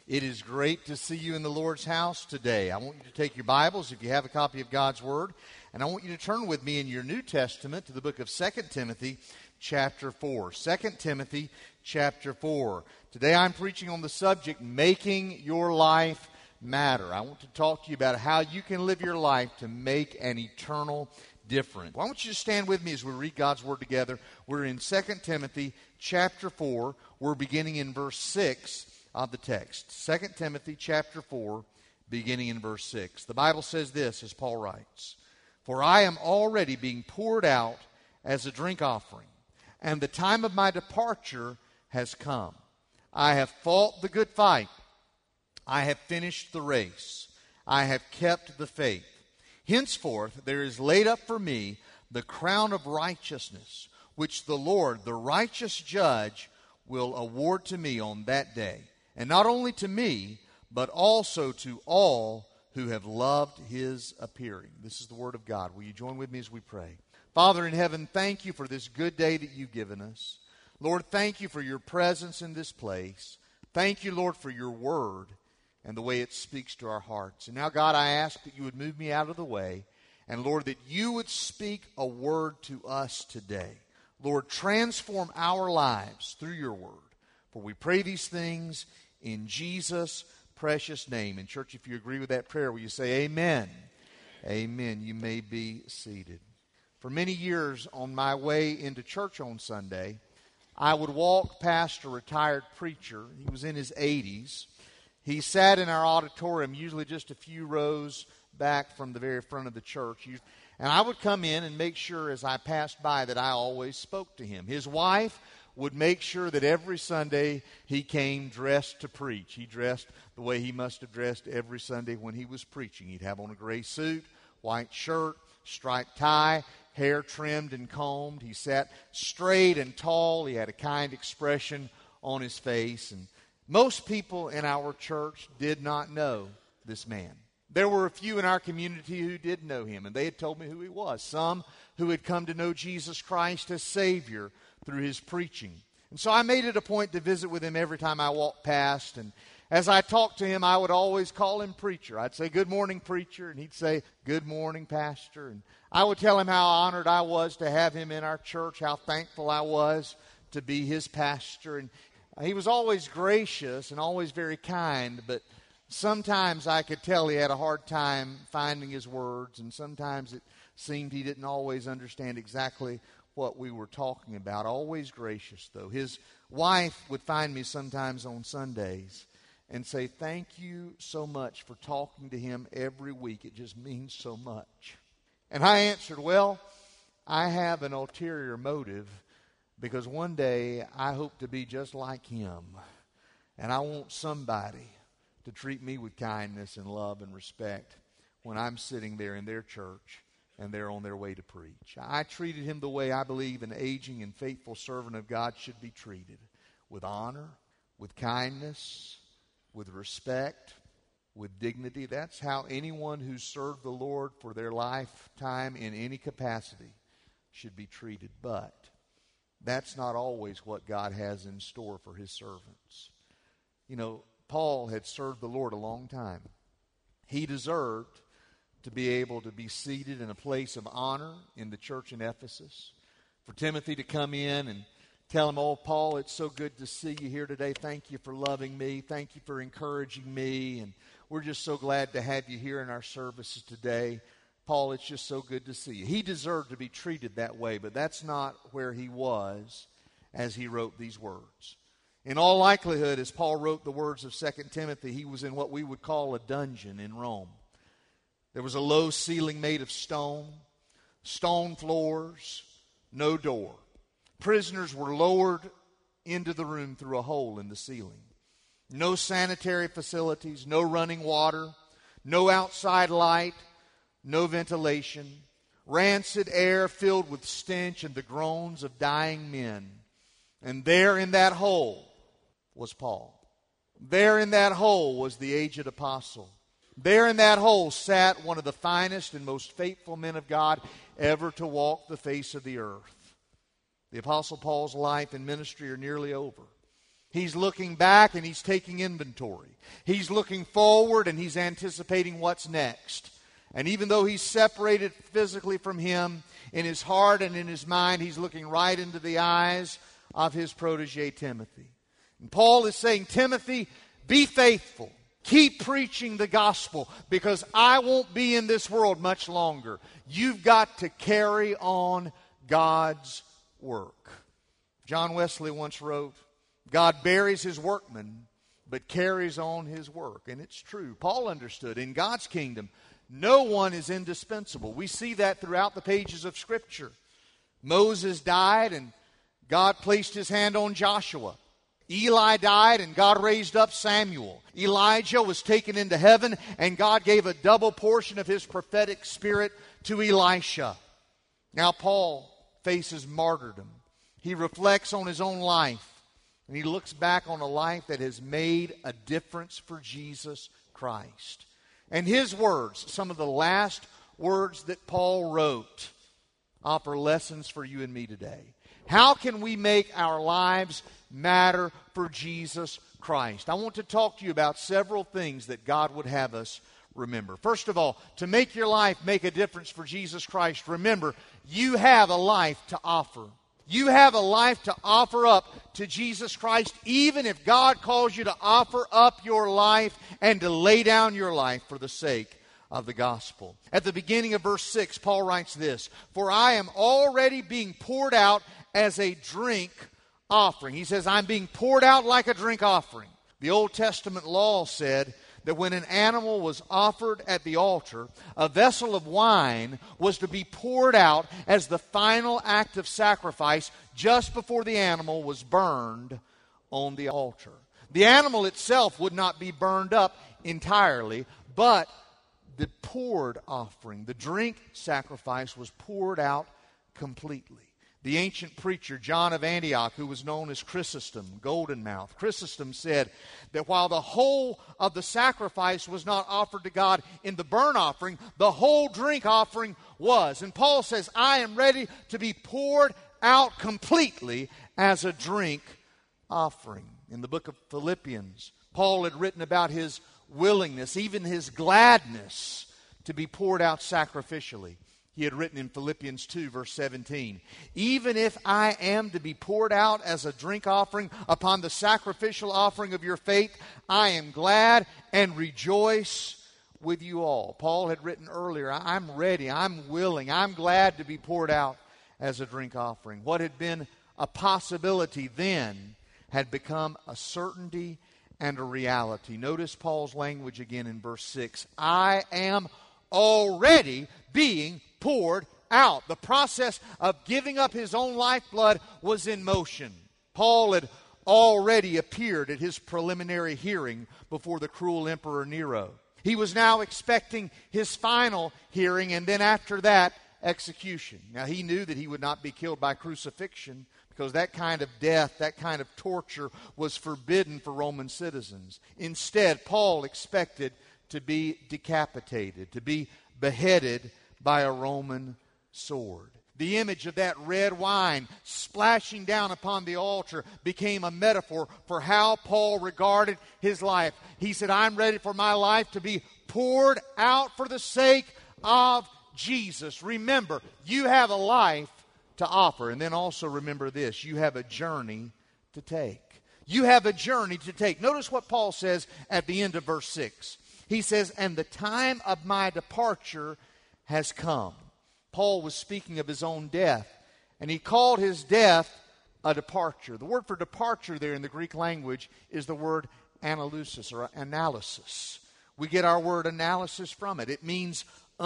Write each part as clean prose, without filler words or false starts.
It is great to see you in the Lord's house today. I want you to take your Bibles, if you have a copy of God's Word, and I want you to turn with me in your New Testament to the book of 2 Timothy chapter 4. 2 Timothy chapter 4. Today I'm preaching on the subject, making your life matter. I want to talk to you about how you can live your life to make an eternal difference. Why don't you just stand with me as we read God's Word together. We're in 2 Timothy chapter 4. We're beginning in verse 6 of the text. 2 Timothy chapter 4, beginning in verse 6. The Bible says this, as Paul writes, "For I am already being poured out as a drink offering, and the time of my departure has come. I have fought the good fight. I have finished the race. I have kept the faith. Henceforth there is laid up for me the crown of righteousness, which the Lord, the righteous judge, will award to me on that day. And not only to me, but also to all who have loved his appearing." This is the word of God. Will you join with me as we pray? Father in heaven, thank you for this good day that you've given us. Lord, thank you for your presence in this place. Thank you, Lord, for your word and the way it speaks to our hearts. And now, God, I ask that you would move me out of the way. And, Lord, that you would speak a word to us today. Lord, transform our lives through your word. For we pray these things in Jesus' precious name. And church, if you agree with that prayer, will you say amen? Amen. You may be seated. For many years on my way into church on Sunday, I would walk past a retired preacher. He was in his 80s. He sat in our auditorium, usually just a few rows back from the very front of the church. And I would come in and make sure as I passed by that I always spoke to him. His wife would make sure that every Sunday he came dressed to preach. He dressed the way he must have dressed every Sunday when he was preaching. He'd have on a gray suit, white shirt, striped tie, hair trimmed and combed. He sat straight and tall. He had a kind expression on his face. And most people in our church did not know this man. There were a few in our community who did know him, and they had told me who he was. Some who had come to know Jesus Christ as Savior through his preaching. And so I made it a point to visit with him every time I walked past. And as I talked to him, I would always call him preacher. I'd say, "Good morning, preacher." And he'd say, "Good morning, pastor." And I would tell him how honored I was to have him in our church, how thankful I was to be his pastor. And he was always gracious and always very kind, but sometimes I could tell he had a hard time finding his words, and sometimes it seemed he didn't always understand exactly what we were talking about. Always gracious, though. His wife would find me sometimes on Sundays and say, "Thank you so much for talking to him every week. It just means so much." And I answered, "Well, I have an ulterior motive because one day I hope to be just like him. And I want somebody to treat me with kindness and love and respect when I'm sitting there in their church and they're on their way to preach." I treated him the way I believe an aging and faithful servant of God should be treated, with honor, with kindness, with respect, with dignity. That's how anyone who served the Lord for their lifetime in any capacity should be treated. But that's not always what God has in store for his servants. You know, Paul had served the Lord a long time. He deserved to be able to be seated in a place of honor in the church in Ephesus. For Timothy to come in and tell him, "Oh, Paul, it's so good to see you here today. Thank you for loving me. Thank you for encouraging me. And we're just so glad to have you here in our services today. Paul, it's just so good to see you." He deserved to be treated that way, but that's not where he was as he wrote these words. In all likelihood, as Paul wrote the words of 2 Timothy, he was in what we would call a dungeon in Rome. There was a low ceiling made of stone floors, no door. Prisoners were lowered into the room through a hole in the ceiling. No sanitary facilities, no running water, no outside light, no ventilation. Rancid air filled with stench and the groans of dying men. And there in that hole was Paul. There in that hole was the aged apostle. There in that hole sat one of the finest and most faithful men of God ever to walk the face of the earth. The Apostle Paul's life and ministry are nearly over. He's looking back and he's taking inventory. He's looking forward and he's anticipating what's next. And even though he's separated physically from him, in his heart and in his mind, he's looking right into the eyes of his protege, Timothy. And Paul is saying, Timothy, be faithful. Keep preaching the gospel, because I won't be in this world much longer. You've got to carry on God's work. John Wesley once wrote, God buries his workmen, but carries on his work. And it's true. Paul understood, in God's kingdom, no one is indispensable. We see that throughout the pages of Scripture. Moses died, and God placed his hand on Joshua. Eli died, and God raised up Samuel. Elijah was taken into heaven, and God gave a double portion of his prophetic spirit to Elisha. Now Paul faces martyrdom. He reflects on his own life, and he looks back on a life that has made a difference for Jesus Christ. And his words, some of the last words that Paul wrote, offer lessons for you and me today. How can we make our lives matter for Jesus Christ? I want to talk to you about several things that God would have us remember. First of all, to make your life make a difference for Jesus Christ, remember, you have a life to offer. You have a life to offer up to Jesus Christ, even if God calls you to offer up your life and to lay down your life for the sake of the gospel. At the beginning of verse 6, Paul writes this, For I am already being poured out as a drink offering. He says, I'm being poured out like a drink offering. The Old Testament law said that when an animal was offered at the altar, a vessel of wine was to be poured out as the final act of sacrifice just before the animal was burned on the altar. The animal itself would not be burned up entirely, but the poured offering, the drink sacrifice, was poured out completely. The ancient preacher John of Antioch, who was known as Chrysostom, Golden Mouth, Chrysostom said that while the whole of the sacrifice was not offered to God in the burnt offering, the whole drink offering was. And Paul says, I am ready to be poured out completely as a drink offering. In the book of Philippians, Paul had written about his willingness, even his gladness, to be poured out sacrificially. He had written in Philippians 2, verse 17, Even if I am to be poured out as a drink offering upon the sacrificial offering of your faith, I am glad and rejoice with you all. Paul had written earlier, I'm ready, I'm willing, I'm glad to be poured out as a drink offering. What had been a possibility then had become a certainty and a reality. Notice Paul's language again in verse 6. I am already being poured out. The process of giving up his own lifeblood was in motion. Paul had already appeared at his preliminary hearing before the cruel Emperor Nero. He was now expecting his final hearing, and then after that, execution. Now he knew that he would not be killed by crucifixion, because that kind of death, that kind of torture was forbidden for Roman citizens. Instead, Paul expected to be decapitated, to be beheaded by a Roman sword. The image of that red wine splashing down upon the altar became a metaphor for how Paul regarded his life. He said, I'm ready for my life to be poured out for the sake of Jesus. Remember, you have a life to offer. And then also remember this, you have a journey to take. You have a journey to take. Notice what Paul says at the end of verse 6. He says, and the time of my departure has come. Paul was speaking of his own death, and he called his death a departure. The word for departure there in the Greek language is the word analusis or analysis. We get our word analysis from it. It means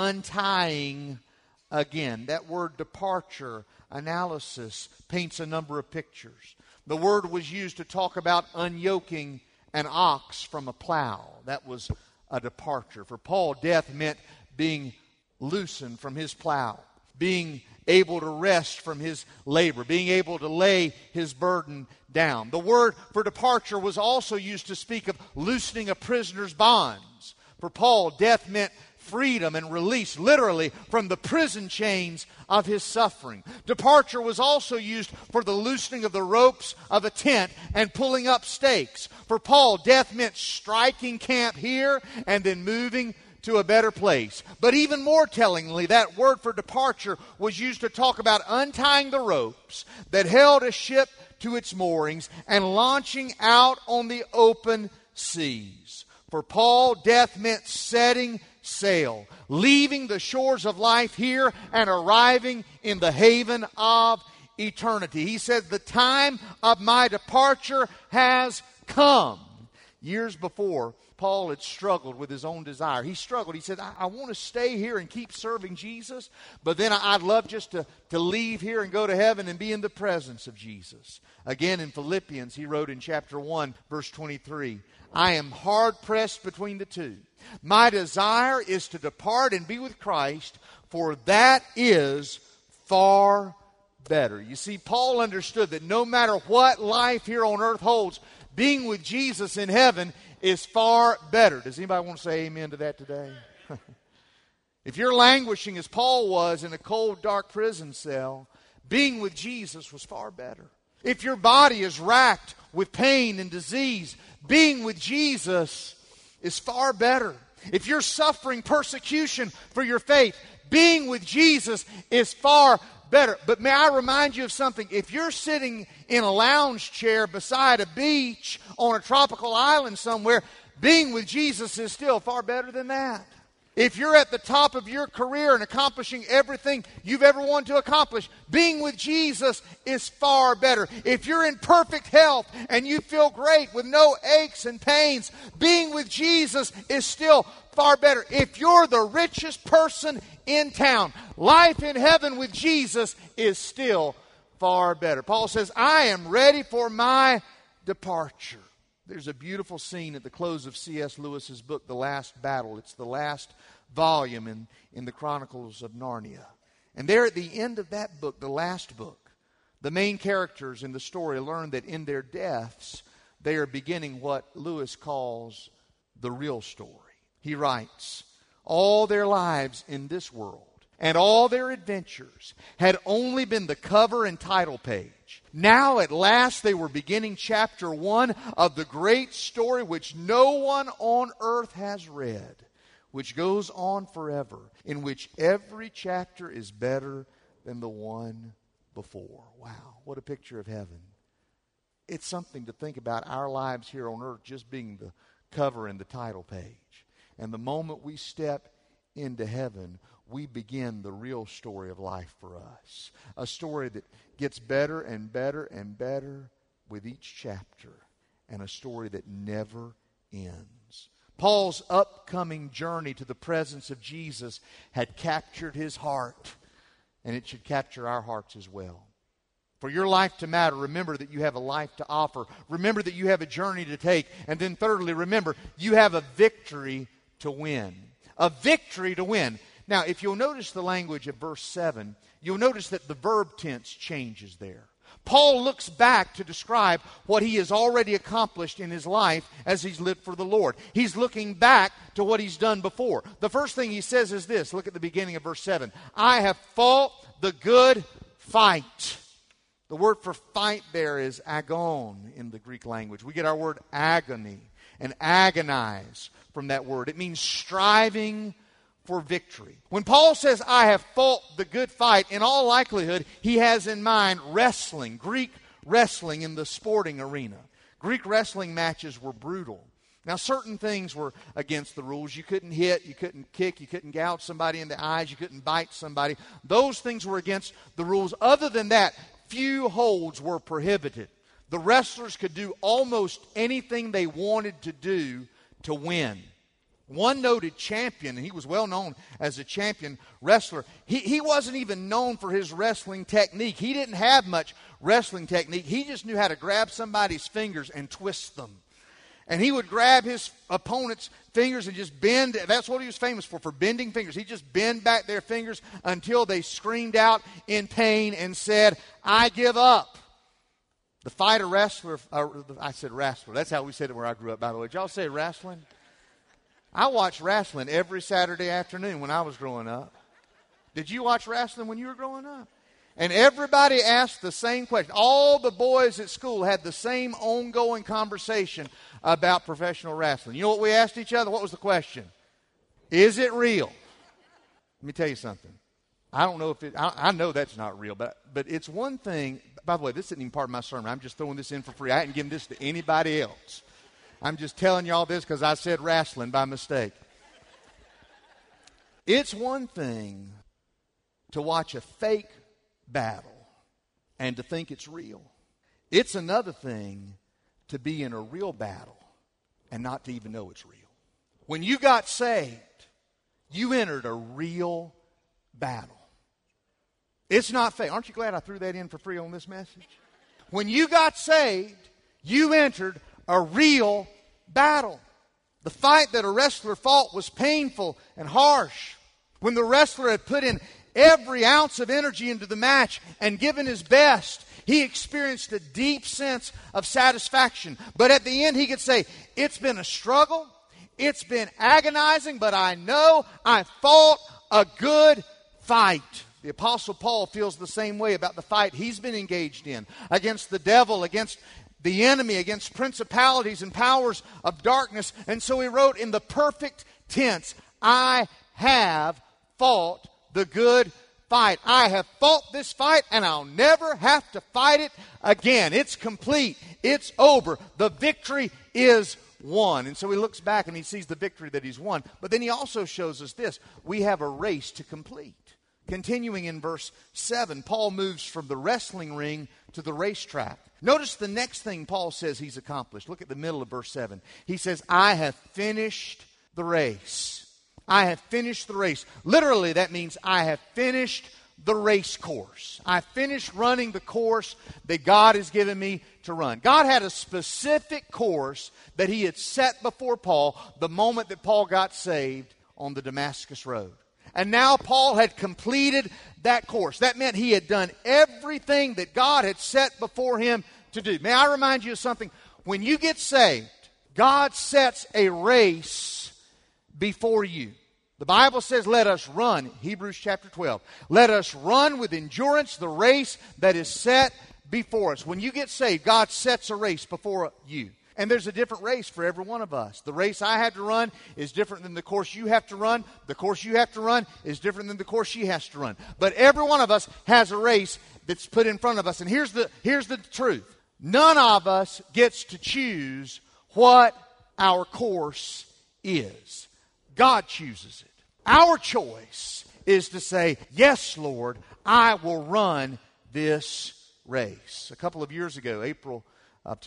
untying again. That word departure, analysis, paints a number of pictures. The word was used to talk about unyoking an ox from a plow. That was a departure. For Paul, death meant being loosened from his plow, being able to rest from his labor, being able to lay his burden down. The word for departure was also used to speak of loosening a prisoner's bonds. For Paul, death meant freedom and release, literally, from the prison chains of his suffering. Departure was also used for the loosening of the ropes of a tent and pulling up stakes. For Paul, death meant striking camp here and then moving to a better place. But even more tellingly, that word for departure was used to talk about untying the ropes that held a ship to its moorings and launching out on the open seas. For Paul, death meant setting sail, leaving the shores of life here and arriving in the haven of eternity. He said, the time of my departure has come. Years before, Paul had struggled with his own desire. He struggled. He said, I want to stay here and keep serving Jesus, but then I'd love just to leave here and go to heaven and be in the presence of Jesus. Again, in Philippians, he wrote in chapter 1, verse 23, I am hard pressed between the two. My desire is to depart and be with Christ, for that is far better. You see, Paul understood that no matter what life here on earth holds, being with Jesus in heaven is far better. Does anybody want to say amen to that today? If you're languishing as Paul was in a cold, dark prison cell, being with Jesus was far better. If your body is racked with pain and disease, being with Jesus is far better. If you're suffering persecution for your faith, being with Jesus is far better. But may I remind you of something? If you're sitting in a lounge chair beside a beach on a tropical island somewhere, being with Jesus is still far better than that. If you're at the top of your career and accomplishing everything you've ever wanted to accomplish, being with Jesus is far better. If you're in perfect health and you feel great with no aches and pains, being with Jesus is still far better. If you're the richest person in town, life in heaven with Jesus is still far better. Paul says, I am ready for my departure. There's a beautiful scene at the close of C.S. Lewis's book, The Last Battle. It's the last volume in the Chronicles of Narnia. And there at the end of that book, the last book, the main characters in the story learn that in their deaths, they are beginning what Lewis calls the real story. He writes, all their lives in this world and all their adventures had only been the cover and title page. Now at last they were beginning chapter 1 of the great story which no one on earth has read, which goes on forever, in which every chapter is better than the one before. Wow, what a picture of heaven. It's something to think about our lives here on earth just being the cover and the title page. And the moment we step into heaven, we begin the real story of life for us. A story that gets better and better and better with each chapter. And a story that never ends. Paul's upcoming journey to the presence of Jesus had captured his heart. And it should capture our hearts as well. For your life to matter, remember that you have a life to offer. Remember that you have a journey to take. And then thirdly, remember, you have a victory to win. A victory to win. Now, if you'll notice the language of verse 7, you'll notice that the verb tense changes there. Paul looks back to describe what he has already accomplished in his life as he's lived for the Lord. He's looking back to what he's done before. The first thing he says is this. Look at the beginning of verse 7. I have fought the good fight. The word for fight there is agon in the Greek language. We get our word agony and agonize from that word. It means striving for victory. When Paul says, I have fought the good fight, in all likelihood, he has in mind wrestling, Greek wrestling in the sporting arena. Greek wrestling matches were brutal. Now, certain things were against the rules. You couldn't hit, you couldn't kick, you couldn't gouge somebody in the eyes, you couldn't bite somebody. Those things were against the rules. Other than that, few holds were prohibited. The wrestlers could do almost anything they wanted to do to win. One noted champion, and he was well known as a champion wrestler, he wasn't even known for his wrestling technique. He didn't have much wrestling technique. He just knew how to grab somebody's fingers and twist them. And he would grab his opponent's fingers and just bend. That's what he was famous for bending fingers. He'd just bend back their fingers until they screamed out in pain and said, I give up. The fighter wrestler, I said wrestler. That's how we said it where I grew up, by the way. Did y'all say wrestling? I watched wrestling every Saturday afternoon when I was growing up. Did you watch wrestling when you were growing up? And everybody asked the same question. All the boys at school had the same ongoing conversation about professional wrestling. You know what we asked each other? What was the question? Is it real? Let me tell you something. I don't know if I know that's not real, but it's one thing. By the way, this isn't even part of my sermon. I'm just throwing this in for free. I hadn't given this to anybody else. I'm just telling y'all this because I said wrestling by mistake. It's one thing to watch a fake battle and to think it's real. It's another thing to be in a real battle and not to even know it's real. When you got saved, you entered a real battle. It's not fake. Aren't you glad I threw that in for free on this message? When you got saved, you entered a real battle. The fight that a wrestler fought was painful and harsh. When the wrestler had put in every ounce of energy into the match and given his best, he experienced a deep sense of satisfaction. But at the end, he could say, it's been a struggle, it's been agonizing, but I know I fought a good fight. The Apostle Paul feels the same way about the fight he's been engaged in against the devil, against the enemy, against principalities and powers of darkness. And so he wrote in the perfect tense, I have fought the good fight. I have fought this fight and I'll never have to fight it again. It's complete. It's over. The victory is won. And so he looks back and he sees the victory that he's won. But then he also shows us this. We have a race to complete. Continuing in verse 7, Paul moves from the wrestling ring to the racetrack. Notice the next thing Paul says he's accomplished. Look at the middle of verse 7. He says, I have finished the race. I have finished the race. Literally, that means I have finished the race course. I finished running the course that God has given me to run. God had a specific course that he had set before Paul the moment that Paul got saved on the Damascus Road. And now Paul had completed that course. That meant he had done everything that God had set before him to do. May I remind you of something? When you get saved, God sets a race before you. The Bible says, let us run, Hebrews chapter 12. Let us run with endurance the race that is set before us. When you get saved, God sets a race before you. And there's a different race for every one of us. The race I have to run is different than the course you have to run. The course you have to run is different than the course she has to run. But every one of us has a race that's put in front of us. And here's the truth. None of us gets to choose what our course is. God chooses it. Our choice is to say, yes, Lord, I will run this race. A couple of years ago, April of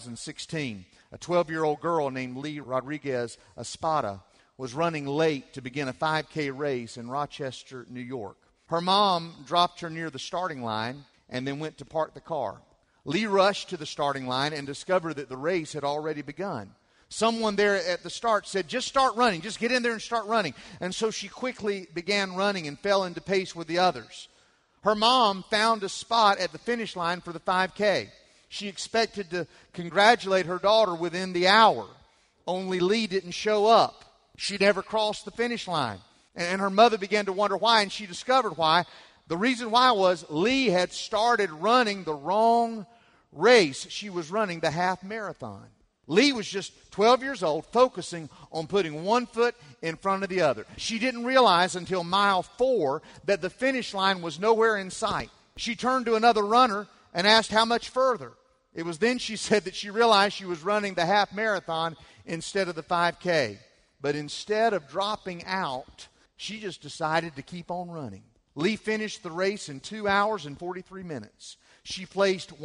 2016, a 12-year-old girl named Lee Rodriguez Espada was running late to begin a 5K race in Rochester, New York. Her mom dropped her near the starting line and then went to park the car. Lee rushed to the starting line and discovered that the race had already begun. Someone there at the start said, just start running, just get in there and start running. And so she quickly began running and fell into pace with the others. Her mom found a spot at the finish line for the 5K. She expected to congratulate her daughter within the hour. Only Lee didn't show up. She never crossed the finish line. And her mother began to wonder why, and she discovered why. The reason why was Lee had started running the wrong race. She was running the half marathon. Lee was just 12 years old, focusing on putting one foot in front of the other. She didn't realize until mile 4 that the finish line was nowhere in sight. She turned to another runner and asked how much further. It was then she said that she realized she was running the half marathon instead of the 5K. But instead of dropping out, she just decided to keep on running. Lee finished the race in 2 hours and 43 minutes. She placed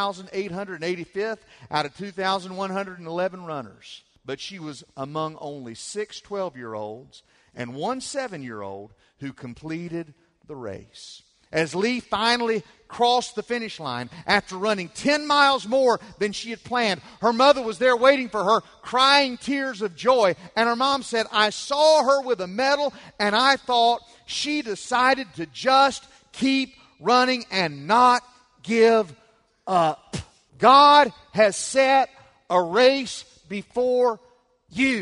1,885th out of 2,111 runners. But she was among only 6 12-year-olds and 1 7-year-old who completed the race. As Lee finally crossed the finish line after running 10 miles more than she had planned, her mother was there waiting for her, crying tears of joy. And her mom said, I saw her with a medal, and I thought she decided to just keep running and not give up. God has set a race before you.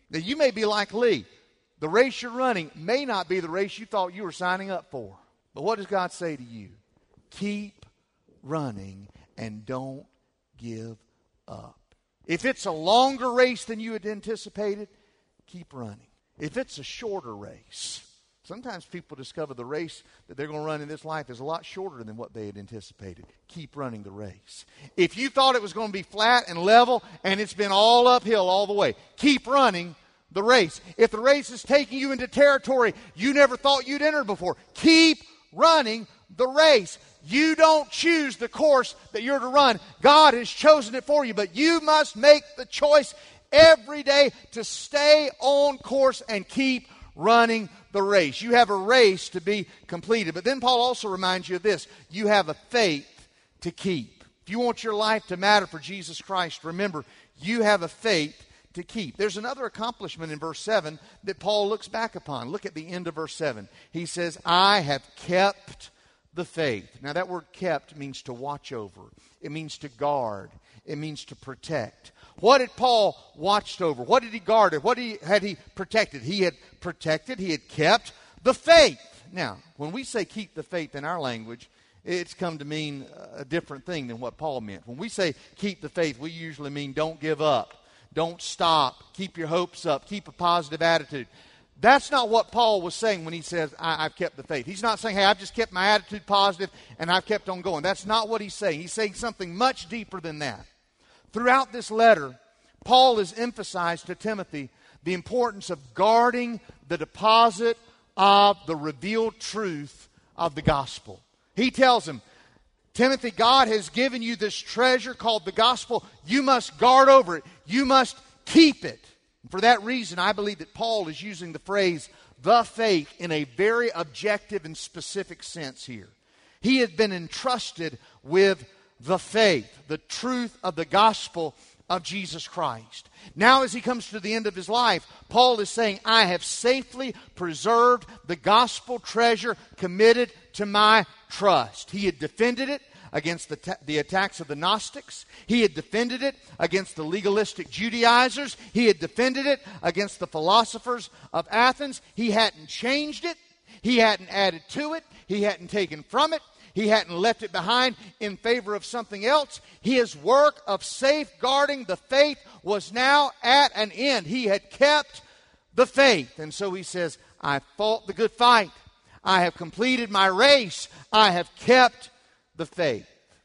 Now, you may be like Lee. The race you're running may not be the race you thought you were signing up for. But what does God say to you? Keep running and don't give up. If it's a longer race than you had anticipated, keep running. If it's a shorter race, sometimes people discover the race that they're going to run in this life is a lot shorter than what they had anticipated. Keep running the race. If you thought it was going to be flat and level and it's been all uphill all the way, keep running the race. If the race is taking you into territory you never thought you'd enter before, keep running the race. You don't choose the course that you're to run. God has chosen it for you, but you must make the choice every day to stay on course and keep running the race. You have a race to be completed. But then Paul also reminds you of this. You have a faith to keep. If you want your life to matter for Jesus Christ, remember, you have a faith to keep. There's another accomplishment in verse 7 that Paul looks back upon. Look at the end of verse 7. He says, I have kept the faith. Now that word kept means to watch over. It means to guard. It means to protect. What had Paul watched over? What did he guard? What had he protected? He had protected, he had kept the faith. Now, when we say keep the faith in our language, it's come to mean a different thing than what Paul meant. When we say keep the faith, we usually mean don't give up. Don't stop. Keep your hopes up. Keep a positive attitude. That's not what Paul was saying when he says, I've kept the faith. He's not saying, hey, I've just kept my attitude positive and I've kept on going. That's not what he's saying. He's saying something much deeper than that. Throughout this letter, Paul has emphasized to Timothy the importance of guarding the deposit of the revealed truth of the gospel. He tells him, Timothy, God has given you this treasure called the gospel. You must guard over it. You must keep it. And for that reason, I believe that Paul is using the phrase, the faith, in a very objective and specific sense here. He had been entrusted with the faith, the truth of the gospel of Jesus Christ. Now as he comes to the end of his life, Paul is saying, I have safely preserved the gospel treasure committed to my trust. He had defended it against the attacks of the Gnostics. He had defended it against the legalistic Judaizers. He had defended it against the philosophers of Athens. He hadn't changed it. He hadn't added to it. He hadn't taken from it. He hadn't left it behind in favor of something else. His work of safeguarding the faith was now at an end. He had kept the faith. And so he says, I fought the good fight. I have completed my race. I have kept the faith.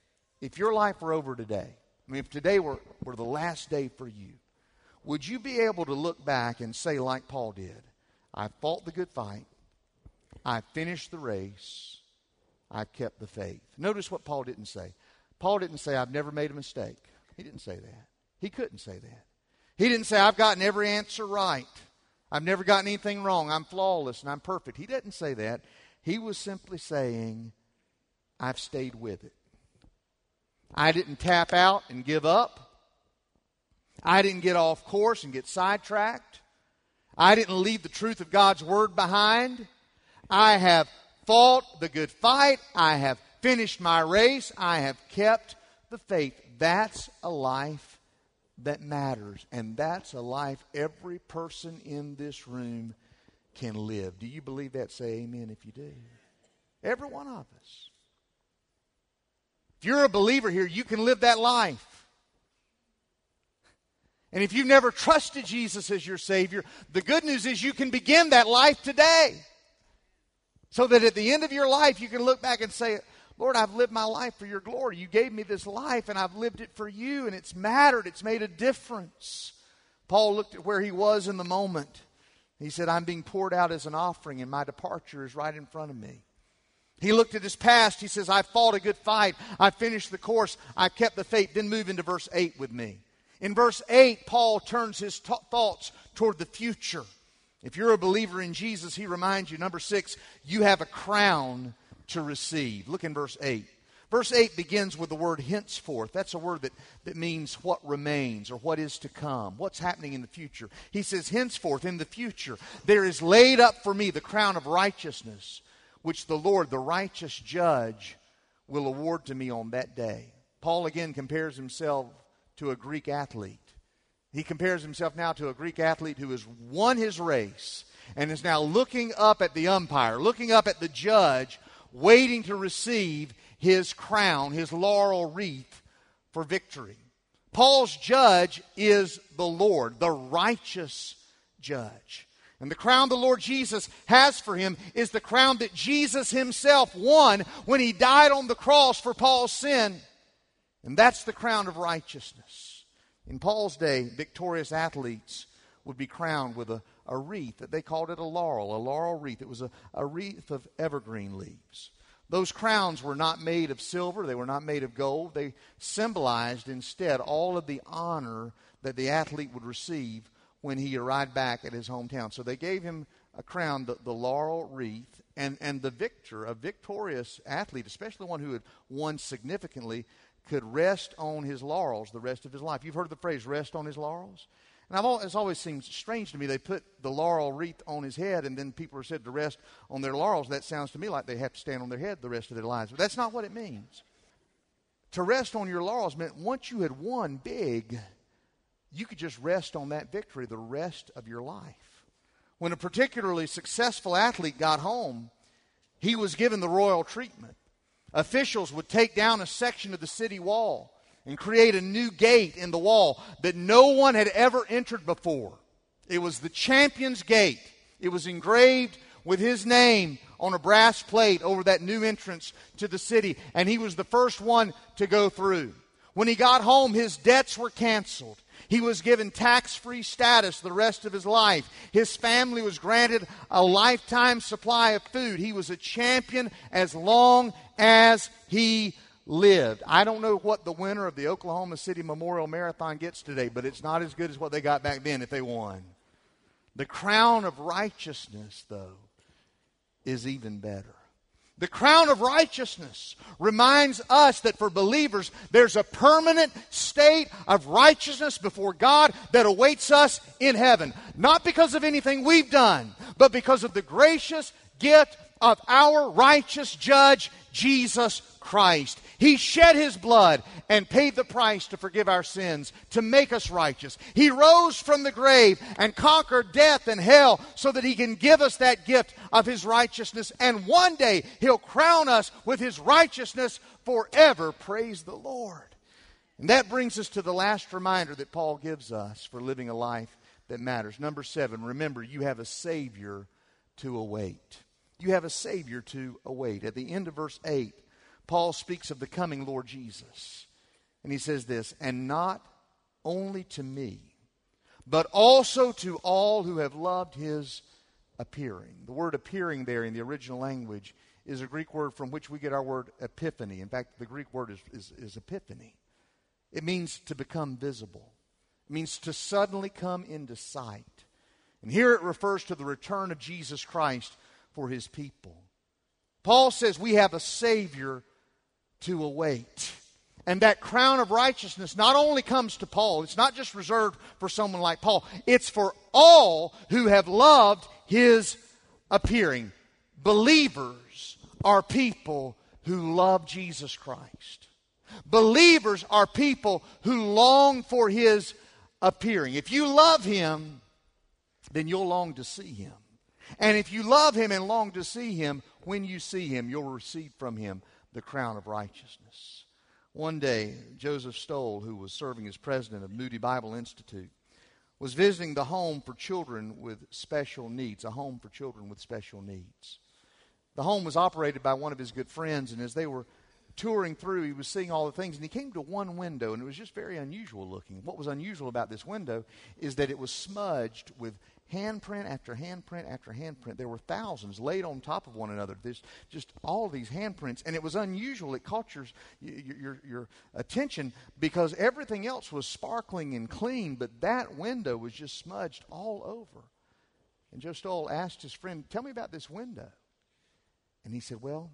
If your life were over today, if today were the last day for you, would you be able to look back and say like Paul did, I fought the good fight. I finished the race. I've kept the faith. Notice what Paul didn't say. Paul didn't say, I've never made a mistake. He didn't say that. He couldn't say that. He didn't say, I've gotten every answer right. I've never gotten anything wrong. I'm flawless and I'm perfect. He didn't say that. He was simply saying, I've stayed with it. I didn't tap out and give up. I didn't get off course and get sidetracked. I didn't leave the truth of God's word behind. I have fought the good fight. I have finished my race. I have kept the faith. That's a life that matters. And that's a life every person in this room can live. Do you believe that? Say amen if you do. Every one of us. If you're a believer here, you can live that life. And if you've never trusted Jesus as your Savior, the good news is you can begin that life today. So that at the end of your life, you can look back and say, Lord, I've lived my life for your glory. You gave me this life, and I've lived it for you, and it's mattered. It's made a difference. Paul looked at where he was in the moment. He said, I'm being poured out as an offering, and my departure is right in front of me. He looked at his past. He says, I fought a good fight. I finished the course. I kept the faith. Then move into verse 8 with me. In verse 8, Paul turns his thoughts toward the future. If you're a believer in Jesus, he reminds you, number 6, you have a crown to receive. Look in verse 8. Verse 8 begins with the word henceforth. That's a word that means what remains or what is to come, what's happening in the future. He says, henceforth, in the future, there is laid up for me the crown of righteousness, which the Lord, the righteous judge, will award to me on that day. Paul again compares himself to a Greek athlete. He compares himself now to a Greek athlete who has won his race and is now looking up at the umpire, looking up at the judge, waiting to receive his crown, his laurel wreath for victory. Paul's judge is the Lord, the righteous judge. And the crown the Lord Jesus has for him is the crown that Jesus himself won when he died on the cross for Paul's sin. And that's the crown of righteousness. In Paul's day, victorious athletes would be crowned with a wreath. That they called it a laurel wreath. It was a wreath of evergreen leaves. Those crowns were not made of silver. They were not made of gold. They symbolized instead all of the honor that the athlete would receive when he arrived back at his hometown. So they gave him a crown, the laurel wreath, and the victor, a victorious athlete, especially one who had won significantly, could rest on his laurels the rest of his life. You've heard the phrase, rest on his laurels? And it's always seemed strange to me. They put the laurel wreath on his head, and then people are said to rest on their laurels. That sounds to me like they have to stand on their head the rest of their lives. But that's not what it means. To rest on your laurels meant once you had won big, you could just rest on that victory the rest of your life. When a particularly successful athlete got home, he was given the royal treatment. Officials would take down a section of the city wall and create a new gate in the wall that no one had ever entered before. It was the champion's gate. It was engraved with his name on a brass plate over that new entrance to the city, and he was the first one to go through. When he got home, his debts were canceled. He was given tax-free status the rest of his life. His family was granted a lifetime supply of food. He was a champion as long as he lived. I don't know what the winner of the Oklahoma City Memorial Marathon gets today, but it's not as good as what they got back then if they won. The crown of righteousness, though, is even better. The crown of righteousness reminds us that for believers, there's a permanent state of righteousness before God that awaits us in heaven. Not because of anything we've done, but because of the gracious gift of our righteous judge, Jesus Christ. He shed his blood and paid the price to forgive our sins, to make us righteous. He rose from the grave and conquered death and hell so that he can give us that gift of his righteousness. And one day he'll crown us with his righteousness forever. Praise the Lord. And that brings us to the last reminder that Paul gives us for living a life that matters. Number 7, remember, you have a Savior to await. You have a Savior to await. At the end of verse 8, Paul speaks of the coming Lord Jesus. And he says this, and not only to me, but also to all who have loved his appearing. The word appearing there in the original language is a Greek word from which we get our word epiphany. In fact, the Greek word is epiphany. It means to become visible. It means to suddenly come into sight. And here it refers to the return of Jesus Christ for his people. Paul says we have a Savior to await. And that crown of righteousness not only comes to Paul, it's not just reserved for someone like Paul, it's for all who have loved his appearing. Believers are people who love Jesus Christ. Believers are people who long for his appearing. If you love him, then you'll long to see him. And if you love him and long to see him, when you see him, you'll receive from him the crown of righteousness. One day, Joseph Stoll, who was serving as president of Moody Bible Institute, was visiting the home for children with special needs, a home for children with special needs. The home was operated by one of his good friends, and as they were touring through, he was seeing all the things, and he came to one window, and it was just very unusual looking. What was unusual about this window is that it was smudged with handprint after handprint after handprint. There were thousands laid on top of one another. There's just all these handprints, and it was unusual. It caught your attention because everything else was sparkling and clean, but that window was just smudged all over. And Joe Stoll asked his friend, "Tell me about this window." And he said, "Well,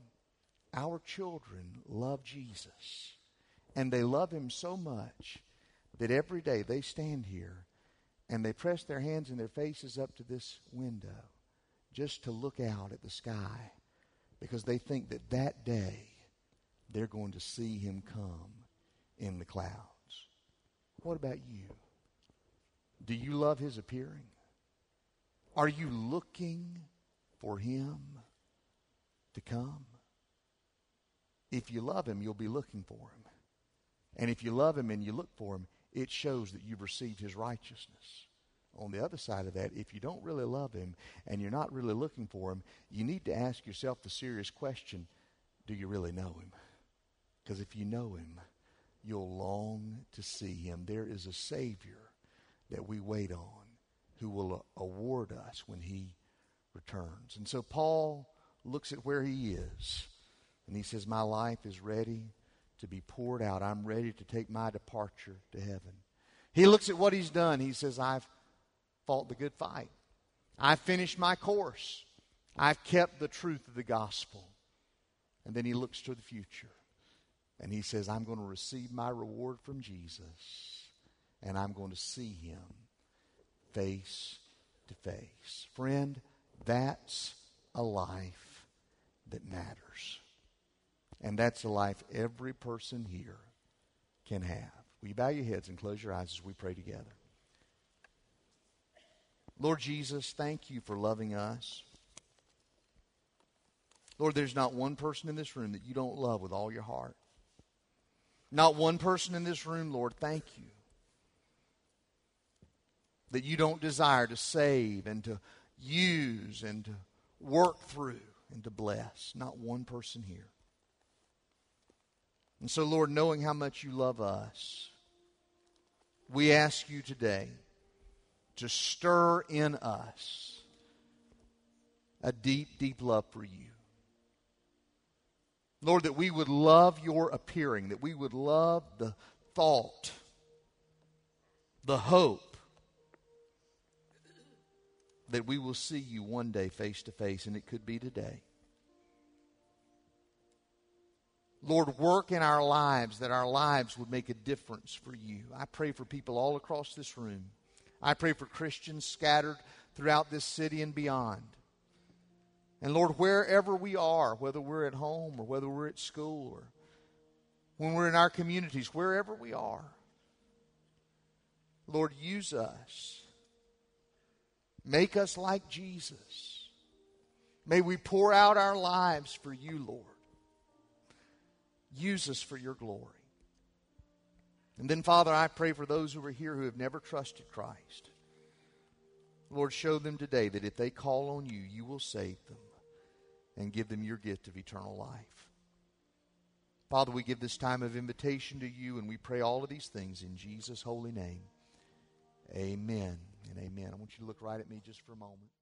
our children love Jesus, and they love him so much that every day they stand here and they press their hands and their faces up to this window just to look out at the sky because they think that that day they're going to see him come in the clouds." What about you? Do you love His appearing? Are you looking for Him to come? If you love Him, you'll be looking for Him. And if you love Him and you look for Him, it shows that you've received His righteousness. On the other side of that, if you don't really love Him and you're not really looking for Him, you need to ask yourself the serious question, do you really know Him? Because if you know Him, you'll long to see Him. There is a Savior that we wait on who will award us when He returns. And so Paul looks at where he is, and he says, my life is ready to be poured out. I'm ready to take my departure to heaven. He looks at what he's done. He says, I've fought the good fight. I've finished my course. I've kept the truth of the gospel. And then he looks to the future, and he says, I'm going to receive my reward from Jesus, and I'm going to see Him face to face. Friend, that's a life that matters. And that's a life every person here can have. Will you bow your heads and close your eyes as we pray together? Lord Jesus, thank you for loving us. Lord, there's not one person in this room that you don't love with all your heart. Not one person in this room, Lord, thank you that you don't desire to save and to use and to work through and to bless. Not one person here. And so, Lord, knowing how much you love us, we ask you today to stir in us a deep, deep love for you. Lord, that we would love your appearing, that we would love the thought, the hope, that we will see you one day face to face, and it could be today. Lord, work in our lives that our lives would make a difference for you. I pray for people all across this room. I pray for Christians scattered throughout this city and beyond. And Lord, wherever we are, whether we're at home or whether we're at school or when we're in our communities, wherever we are, Lord, use us. Make us like Jesus. May we pour out our lives for you, Lord. Use us for your glory. And then, Father, I pray for those who are here who have never trusted Christ. Lord, show them today that if they call on you, you will save them and give them your gift of eternal life. Father, we give this time of invitation to you, and we pray all of these things in Jesus' holy name. Amen and amen. I want you to look right at me just for a moment.